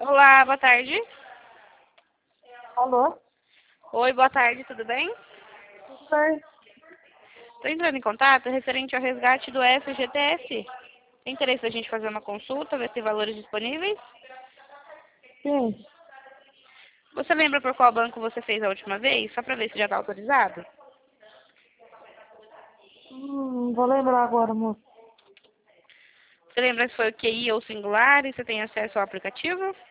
Olá, boa tarde. Alô? Oi, boa tarde, tudo bem? Tudo bem? Estou entrando em contato referente ao resgate do FGTS. Tem interesse da gente fazer uma consulta, ver se tem valores disponíveis? Sim. Você lembra por qual banco você fez a última vez? Só para ver se já está autorizado? Vou lembrar agora, moço. Você lembra se foi o QI ou singular e você tem acesso ao aplicativo?